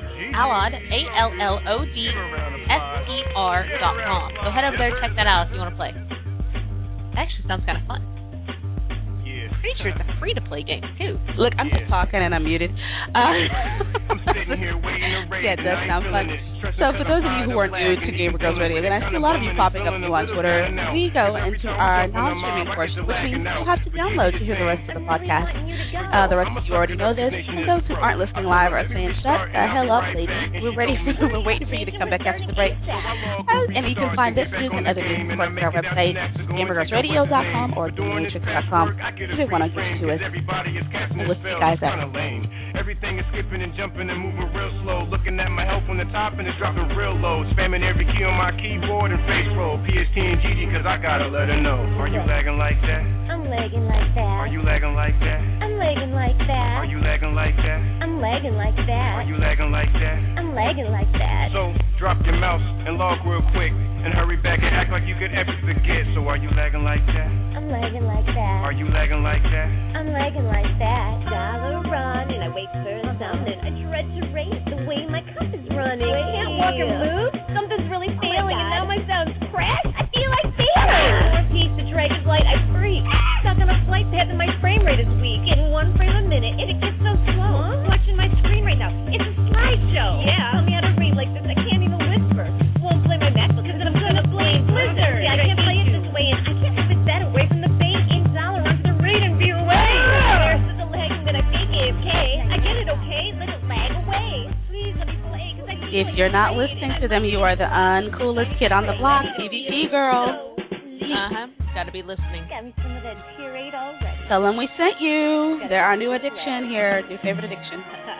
ALLODSER.com. So head over there, check that out if you want to play. Actually, sounds kind of fun. Pretty sure it's a free-to-play game, too. Look, I'm just talking and I'm muted. I'm sitting here waiting to raise. Yeah, it does sound fun. So for those of you who are new to Gamer Girls Radio, then I see a lot of you popping up new on Twitter. We go into our non-streaming portion, which means you'll have to download to hear the rest of the podcast. The rest of you already know this. And those who aren't listening live are saying, shut the hell up, lady. We're waiting for you to come back after the break. And you can find this news and other news, of course, at our website, GamerGirlsRadio.com or DMatrix.com. Want to get to us. We'll see you guys out. Everything is skipping and jumping and moving real slow. Looking at my health on the top and it's dropping real low. Spamming every key on my keyboard and face roll. PST and GG cause I gotta let her know. Are you lagging like that? I'm lagging like that. Are you lagging like that? I'm lagging like that. Are you lagging like that? I'm lagging like that. Are you lagging like that? I'm lagging like that. So drop your mouse and log real quick and hurry back and act like you could ever forget. So are you lagging like that? I'm lagging like that. Are you lagging like that? I'm lagging like that. Gotta run and I wait for something. I dread to race the way my cup is running. I can't walk or move. Something's really failing and now my sound's crashed. I feel like failing. One piece of Dragon's Light, I freak. Stuck on a flight path and my frame rate is weak. Getting 1 frame a minute and it gets so slow. Watching my screen right now. It's a slideshow. Yeah. Tell me how to read like this. I can't even whisper. Won't play my MacBook because then I'm gonna blame Blizzard. See, I can't play it this way and I can't flip it that away from the fade in dollar onto the read and view away. There's the lagging that I think AFK. I get it, okay? Let it lag away. Please let me play because I If you're not listening to them, you are the uncoolest kid on the block, PvP girl. Gotta be listening. Got me some of that Purade already. Tell them we sent you. They're our new addiction here, new favorite addiction.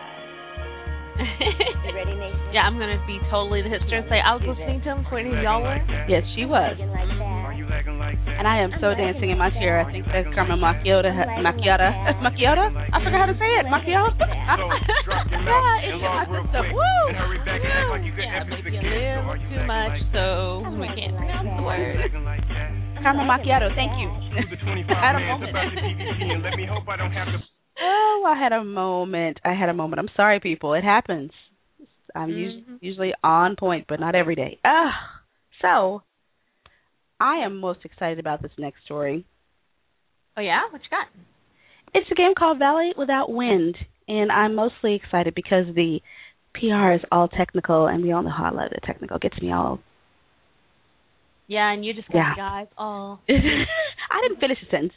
You ready, Nathan? Yeah, I'm gonna be totally the hipster and say I was listening to him before any of y'all were. Yes, she was. Lagging like that. Are you lagging like that? And I am so dancing in my chair. I think that's Carmen Macchiota. Macchiota? I forgot how to say it. Macchiota? Yeah, it's awesome stuff. Woo! Yeah, maybe a little too much, so we can't pronounce the word. Carmen Macchiato, thank you. I had a moment. Oh, I had a moment. I'm sorry, people. It happens. I'm usually on point, but not every day. So, I am most excited about this next story. Oh, yeah? What you got? It's a game called Valley Without Wind, and I'm mostly excited because the PR is all technical, and we all know how I love the technical. It gets me all... Yeah, and you just got guys all... I didn't finish the sentence.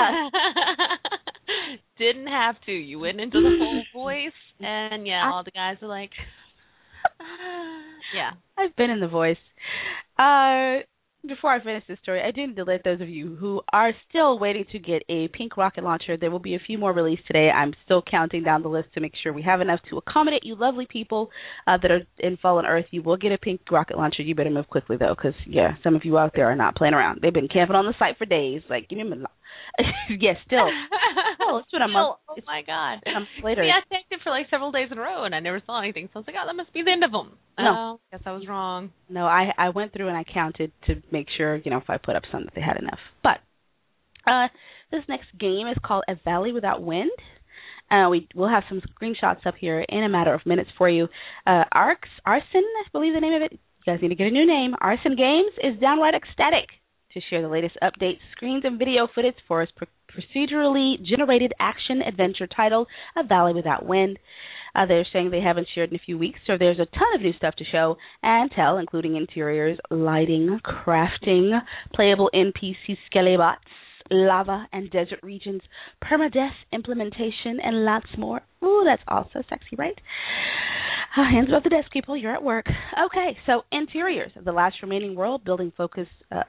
Didn't have to. You went into the full voice, and all the guys are like... Yeah. I've been in the voice. Before I finish this story, I do need to let those of you who are still waiting to get a pink rocket launcher, there will be a few more released today. I'm still counting down the list to make sure we have enough to accommodate you lovely people that are in Fallen Earth. You will get a pink rocket launcher. You better move quickly, though, because, some of you out there are not playing around. They've been camping on the site for days. Like, give me a still. Oh, it's been a month. Oh, my God. A month later. I checked it for like several days in a row, and I never saw anything. So I was like, that must be the end of them. No. Oh, guess I was wrong. No, I went through and I counted to make sure, if I put up some that they had enough. But this next game is called A Valley Without Wind. We'll have some screenshots up here in a matter of minutes for you. Arson, I believe the name of it. You guys need to get a new name. Arson Games is downright ecstatic to share the latest updates, screens, and video footage for its procedurally generated action-adventure titled A Valley Without Wind. They're saying they haven't shared in a few weeks, so there's a ton of new stuff to show and tell, including interiors, lighting, crafting, playable NPC skelebots, lava and desert regions, permadeath implementation, and lots more. Ooh, that's also sexy, right? Hands above the desk, people. You're at work. Okay, so interiors. The last remaining world building focus for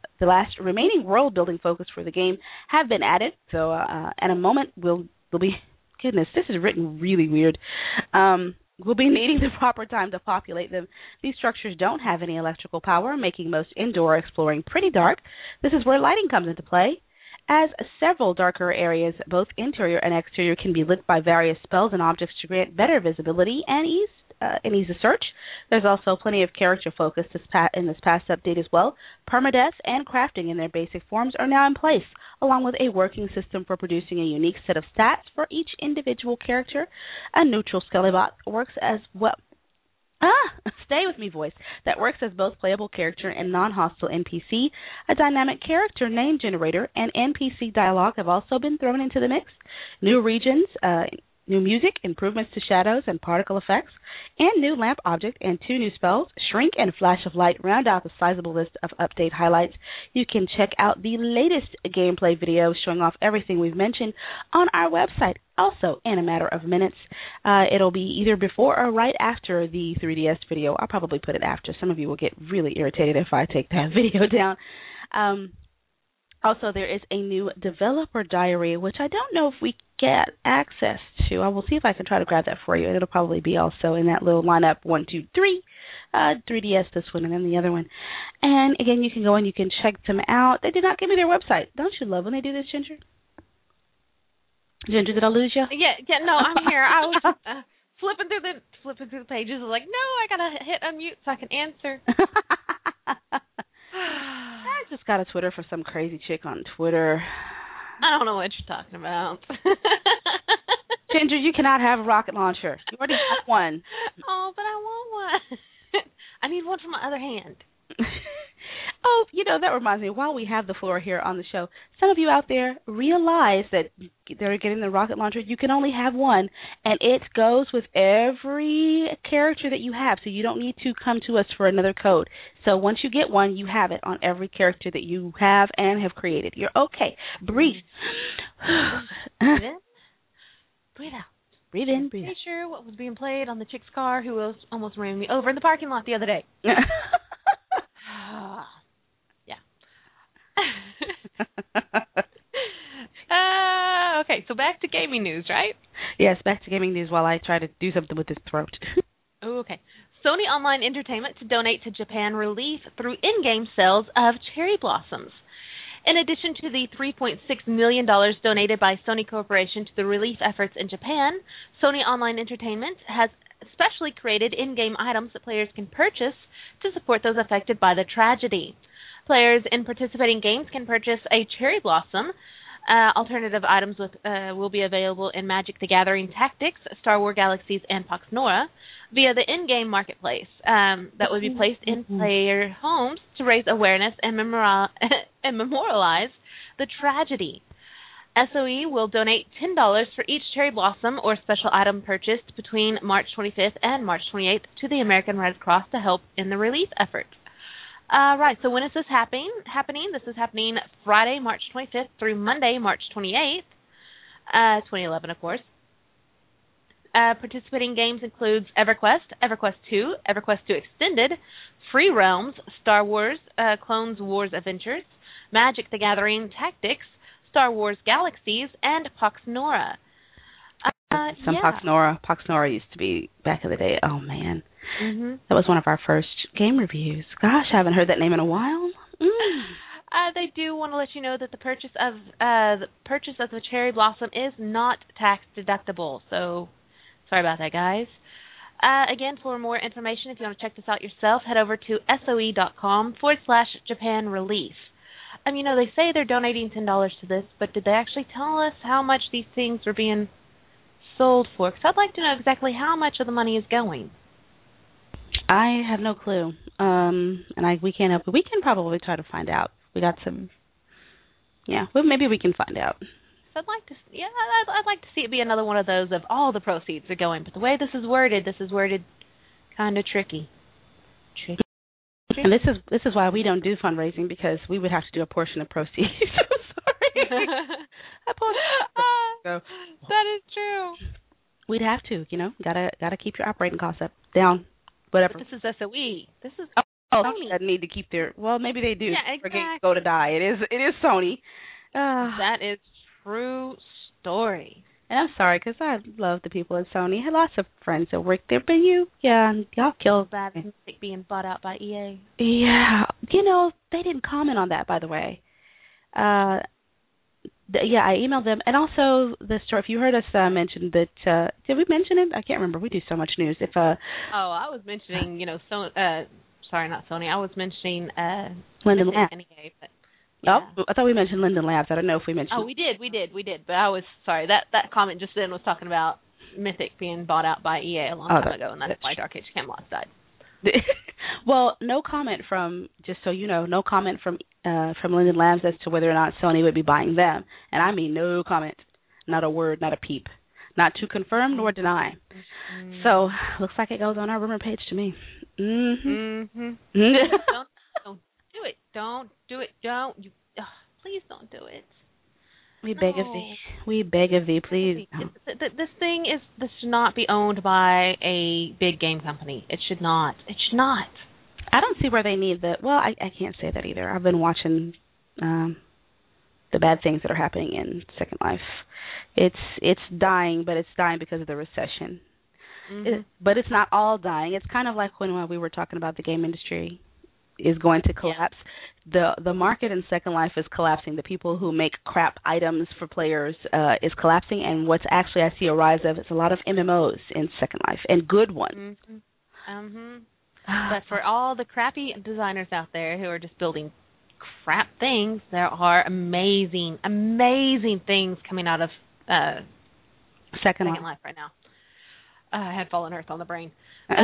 the game have been added. So, in a moment, we'll be. Goodness, this is written really weird. We'll be needing the proper time to populate them. These structures don't have any electrical power, making most indoor exploring pretty dark. This is where lighting comes into play. As several darker areas, both interior and exterior, can be lit by various spells and objects to grant better visibility and ease of search. There's also plenty of character focus in this past update as well. Permadeath and crafting in their basic forms are now in place, along with a working system for producing a unique set of stats for each individual character. A neutral skelebot works as well. Stay with me, voice. That works as both playable character and non-hostile NPC. A dynamic character name generator and NPC dialogue have also been thrown into the mix. New regions, new music, improvements to shadows and particle effects, and new lamp object and 2 new spells, Shrink and Flash of Light, round out the sizable list of update highlights. You can check out the latest gameplay video showing off everything we've mentioned on our website. Also, in a matter of minutes, it'll be either before or right after the 3DS video. I'll probably put it after. Some of you will get really irritated if I take that video down. Also, there is a new developer diary, which I don't know if we get access to. I will see if I can try to grab that for you. It'll probably be also in that little lineup 1, 2, 3. 3DS this one and then the other one. And again, you can go and you can check them out. They did not give me their website. Don't you love when they do this, Ginger? Ginger, did I lose you? Yeah, no, I'm here. I was flipping through the pages. I was like, no, I gotta hit unmute so I can answer. I just got a Twitter for some crazy chick on Twitter. I don't know what you're talking about. Ginger, you cannot have a rocket launcher. You already have one. Oh, but I want one. I need one for my other hand. Oh, that reminds me, while we have the floor here on the show, some of you out there realize that they're getting the rocket launcher. You can only have one, and it goes with every character that you have, so you don't need to come to us for another code. So once you get one, you have it on every character that you have and have created. You're okay. Breathe. Breathe in. Breathe out. Breathe in, breathe out. Pretty sure what was being played on the chick's car who almost ran me over in the parking lot the other day. Okay, so back to gaming news, right? Yes, back to gaming news while I try to do something with this throat. Okay. Sony Online Entertainment to donate to Japan relief through in-game sales of cherry blossoms. In addition to the $3.6 million donated by Sony Corporation to the relief efforts in Japan, Sony Online Entertainment has specially created in-game items that players can purchase to support those affected by the tragedy. Players in participating games can purchase a cherry blossom. Alternative items will be available in Magic the Gathering Tactics, Star Wars Galaxies, and Pax Nora via the in-game marketplace that would be placed in player homes to raise awareness and memorialize the tragedy. SOE will donate $10 for each cherry blossom or special item purchased between March 25th and March 28th to the American Red Cross to help in the relief effort. Right, so when is this happening? This is happening Friday, March 25th through Monday, March 28th, 2011, of course. Participating games includes EverQuest, EverQuest 2, EverQuest 2 Extended, Free Realms, Star Wars, Clone Wars Adventures, Magic the Gathering Tactics, Star Wars Galaxies, and Pax Nora. Pax Nora used to be back in the day. Oh, man. Mm-hmm. That was one of our first game reviews. Gosh, I haven't heard that name in a while. They do want to let you know that the purchase of the cherry blossom is not tax deductible. So, sorry about that, guys. Again, for more information, if you want to check this out yourself, head over to soe.com/Japan Relief. They say they're donating $10 to this, but did they actually tell us how much these things are being sold for? Because I'd like to know exactly how much of the money is going. I have no clue, we can't help it. We can probably try to find out. We got some, maybe we can find out. So I'd like to see it be another one of those of all the proceeds are going. But the way this is worded kind of tricky. And this is why we don't do fundraising, because we would have to do a portion of proceeds. I'm sorry. That is true. We'd have to, gotta keep your operating costs down. Whatever. But this is SOE. This is Sony. They need to keep their. Well, maybe they do. Yeah, exactly. Go to die. It is Sony. That is true story. And I'm sorry, because I love the people at Sony. I had lots of friends that work there, but y'all killed that being bought out by EA. Yeah, they didn't comment on that, by the way. I emailed them, and also the story. If you heard us mention that, did we mention it? I can't remember. We do so much news. I was mentioning, sorry, not Sony. I was mentioning Linden Labs. But, I thought we mentioned Linden Labs. I don't know if we mentioned. Oh, we did. But I was sorry. That comment just then was talking about Mythic being bought out by EA a long time ago, and that's why Dark Age Camelot died. Well, no comment from, just so you know, no comment from Linden Labs as to whether or not Sony would be buying them. And I mean no comment, not a word, not a peep, not to confirm nor deny. Mm-hmm. So, looks like it goes on our rumor page to me. Mm-hmm. Don't do it. Don't do it. Please don't do it. We beg of thee, please. This should not be owned by a big game company. It should not. I don't see where they need the. Well, I can't say that either. I've been watching the bad things that are happening in Second Life. It's dying, but it's dying because of the recession. Mm-hmm. But it's not all dying. It's kind of like when we were talking about the game industry is going to collapse. Yeah. The market in Second Life is collapsing. The people who make crap items for players is collapsing, and what's actually I see a rise of is a lot of MMOs in Second Life, and good ones. Mm-hmm. But for all the crappy designers out there who are just building crap things, there are amazing things coming out of Second Life right now. I had Fallen Earth on the brain.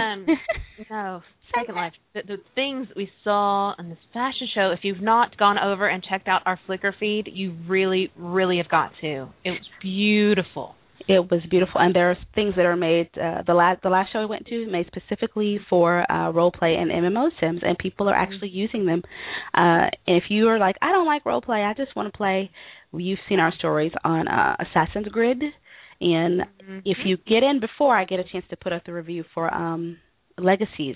No, Second Life. The things we saw on this fashion show, if you've not gone over and checked out our Flickr feed, you really, really have got to. It was beautiful. It was beautiful, and there are things that are made. The last show we went to made specifically for role play and MMO sims, and people are actually using them. And if you are like, I don't like role play, I just want to play. You've seen our stories on Assassin's Grid, and if you get in before I get a chance to put up the review for Legacies.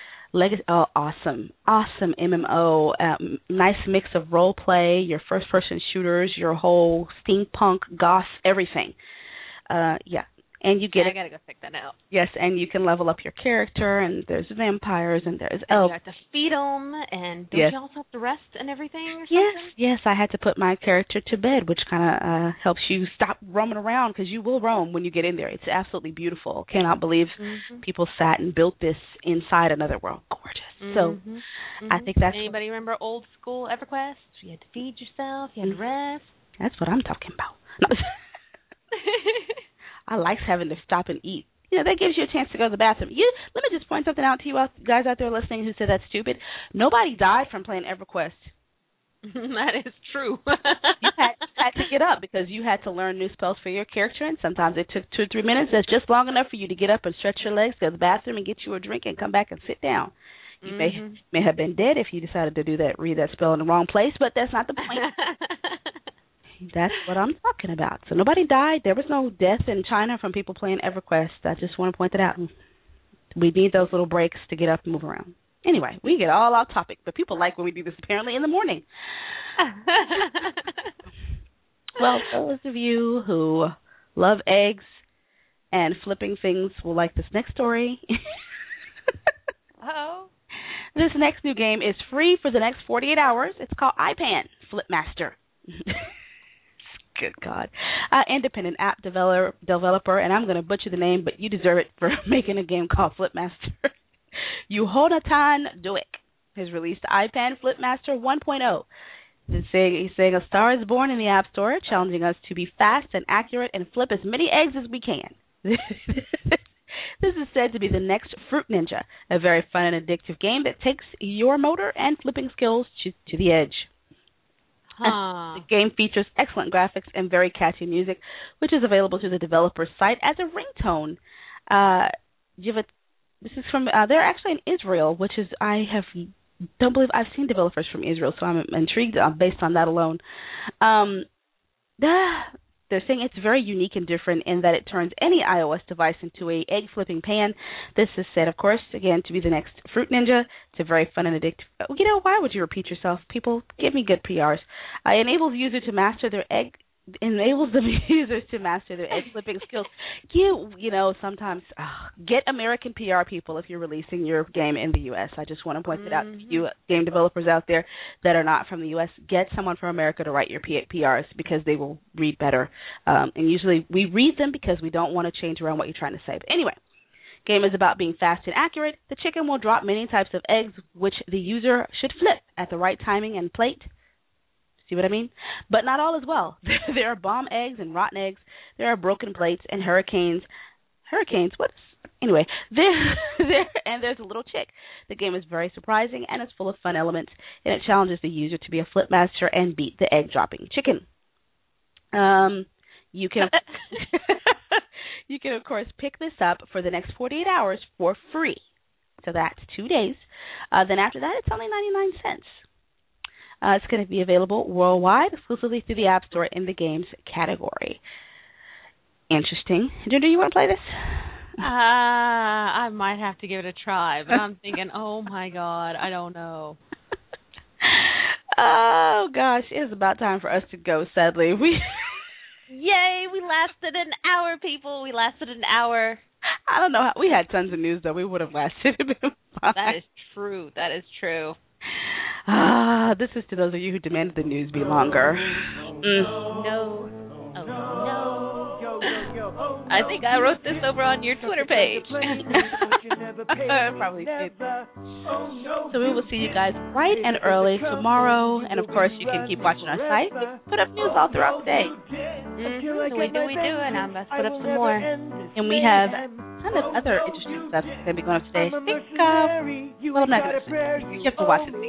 Awesome MMO, nice mix of role play, your first-person shooters, your whole steampunk, goth, everything. And you get I gotta go check that out. Yes, and you can level up your character, and there's vampires, and there's And elves. you have to feed them, and don't Yes. you also have to rest and everything or something? Yes, I had to put my character to bed, which kind of helps you stop roaming around, because you will roam when you get in there. It's absolutely beautiful. Cannot believe people sat and built this inside another world. Gorgeous. So I think that's... Anybody remember old school EverQuest? You had to feed yourself, you had to rest. That's what I'm talking about. No. I like having to stop and eat. You know, that gives you a chance to go to the bathroom. Let me just point something out to you guys out there listening who said that's stupid. Nobody died from playing EverQuest. That is true. You had to get up because you had to learn new spells for your character, and sometimes it took 2 or 3 minutes. That's just long enough for you to get up and stretch your legs, go to the bathroom, and get you a drink and come back and sit down. You may have been dead if you decided to do that, read that spell in the wrong place, but that's not the point. That's what I'm talking about. So nobody died. There was no death in China from people playing EverQuest. I just want to point that out. We need those little breaks to get up and move around. Anyway, we get all off topic, but people like when we do this apparently in the morning. Well, those of you who love eggs and flipping things will like this next story. Oh. This next new game is free for the next 48 hours. It's called iPan Flipmaster. Good God. Independent app developer, and I'm going to butcher the name, but you deserve it for making a game called Flipmaster. Yuhonatan Duik has released iPan Flipmaster 1.0. He's saying a star is born in the App Store, challenging us to be fast and accurate and flip as many eggs as we can. This is said to be the next Fruit Ninja, a very fun and addictive game that takes your motor and flipping skills to the edge. The game features excellent graphics and very catchy music, which is available to the developer's site as a ringtone. This is from they're actually in Israel, which is don't believe I've seen developers from Israel, so I'm intrigued based on that alone. They're saying it's very unique and different in that it turns any iOS device into a egg flipping pan. This is said, of course, again, to be the next Fruit Ninja. It's a very fun and addictive. Why would you repeat yourself? People, give me good PRs. Enables the user to master their egg flipping skills. Sometimes get American PR people if you're releasing your game in the U.S. I just want to point that out to you game developers out there that are not from the U.S. Get someone from America to write your PRs because they will read better. And usually we read them because we don't want to change around what you're trying to say. But anyway, game is about being fast and accurate. The chicken will drop many types of eggs, which the user should flip at the right timing and plate. See what I mean? But not all as well. There are bomb eggs and rotten eggs. There are broken plates and hurricanes. Anyway, and there's a little chick. The game is very surprising and it's full of fun elements, and it challenges the user to be a flip master and beat the egg-dropping chicken. You can, of course, pick this up for the next 48 hours for free. So that's 2 days. Then after that, it's only 99 cents. It's going to be available worldwide, exclusively through the App Store in the games category. Interesting. Do you want to play this? I might have to give it a try, but I'm thinking, oh my God, I don't know. Oh gosh, it is about time for us to go. Sadly, Yay! We lasted an hour, people. We lasted an hour. I don't know how we had tons of news though. We would have lasted a bit. That is true. That is true. This is to those of you who demanded the news be longer. No. Oh, no. I think I wrote this over on your Twitter page. Probably did. So we will see you guys bright and early tomorrow. And, of course, you can keep watching our site. We put up news all throughout the day. We do. And I'm about to put up some more. And we have kind of other interesting stuff that's going to be going up today. I think, well, I'm not going to say. You have to watch it.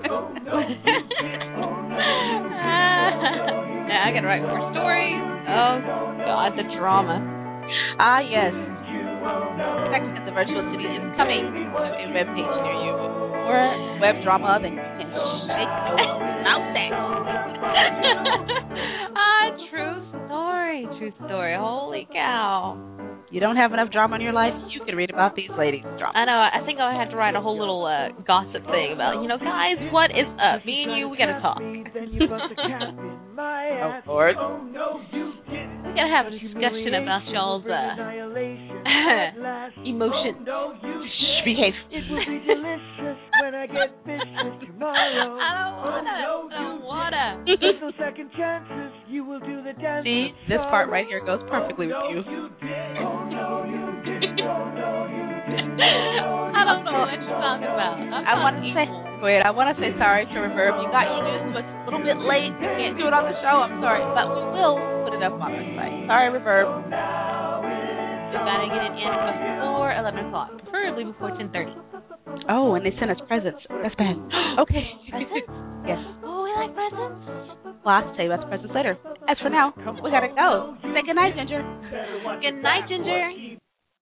Now I got to write more stories. Oh, God, the drama. Yes. Text at the Virtual City is coming to a web page near you. More web drama than you can shake no mountain. True story. Holy cow. You don't have enough drama in your life, you can read about these ladies' drama. I know. I think I had to write a whole little gossip thing about, guys, what is up? Me and you, we got to talk. Oh, Lord. gotta have a discussion about y'all's emotions. Shh, behave. It will be delicious when I get vicious tomorrow. I don't wanna. There's no second chances. You will do the dance. See, this part right here goes perfectly with you. I don't know what you're talking about. I want to say sorry to Reverb. You got your news, but it's a little bit late. You can't do it on the show. I'm sorry, but we will put it up on our site. Sorry, Reverb. We've got to get it in before 11 o'clock, preferably before 10:30. Oh, and they sent us presents. That's bad. Okay. Presents? Yes. Oh, we like presents. Well, I'll tell you about the presents later. As for now, we gotta go. Say goodnight, Ginger. Good night, Ginger.